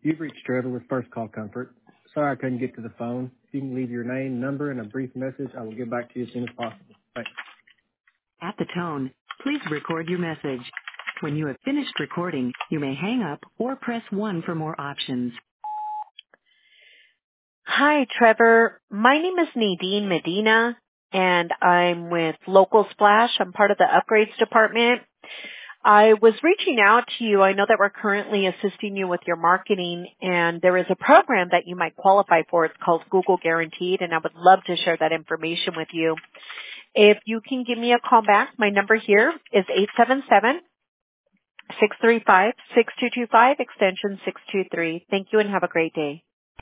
You've reached Trevor with First Call Comfort. Sorry I couldn't get to the phone. If you can leave your name, number, and a brief message, I will get back to you as soon as possible. Thanks. At the tone, please record your message. When you have finished recording, you may hang up or press 1 for more options. Hi, Trevor. My name is Nadine Medina, and I'm with Local Splash. I'm part of the upgrades department. I was reaching out to you. I know that we're currently assisting you with your marketing, and there is a program that you might qualify for. It's called Google Guaranteed, and I would love to share that information with you. If you can give me a call back, my number here is 877-635-6225, extension 623. Thank you and have a great day.